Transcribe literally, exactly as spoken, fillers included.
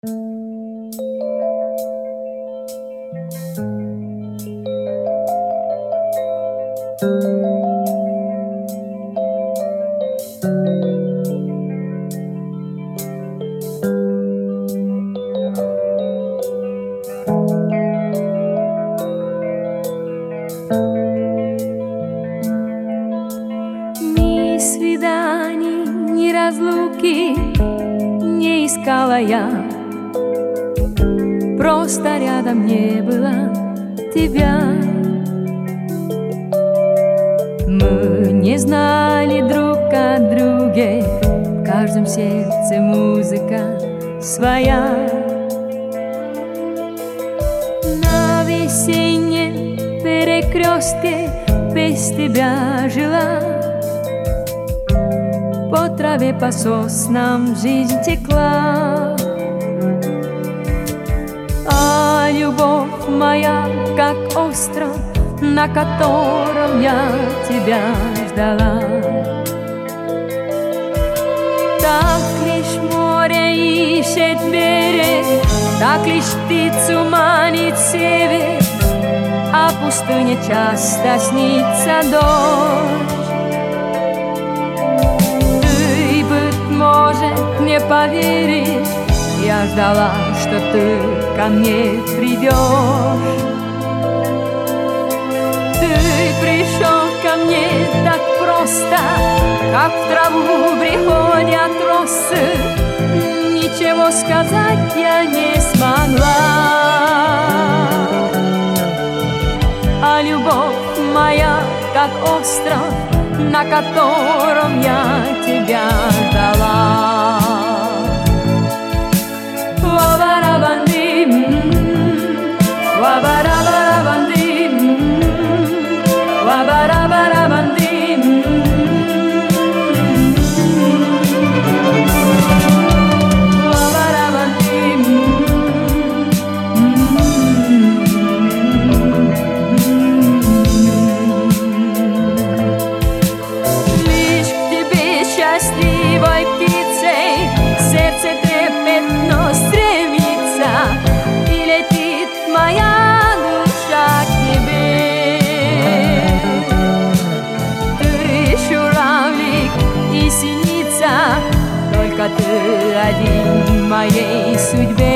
Ни свиданий, ни разлуки не искала я, просто рядом не было тебя. Мы не знали друг о друге, в каждом сердце музыка своя. На весеннем перекрестке без тебя жила, по траве, по соснам жизнь текла. А любовь моя, как остров, на котором я тебя ждала. Так лишь море ищет берег, так лишь птицу манит север, а пустыне часто снится дождь. Ты, быть может, не поверишь, я ждала, что ты ко мне придешь. Ты пришел ко мне так просто, как в траву приходят росы. Ничего сказать я не смогла. А любовь моя, как остров, на котором я тебя ждала. Ва-ба-ра-бандим, ва-ба-ра-ба-ра-бандим, ва-ба-ра-ба-ра-бандим. Лишь к тебе, счастливой птицей, сердце трепетно стремится, и летит моя душа к тебе. Ты журавлик и синица, только ты один в моей судьбе.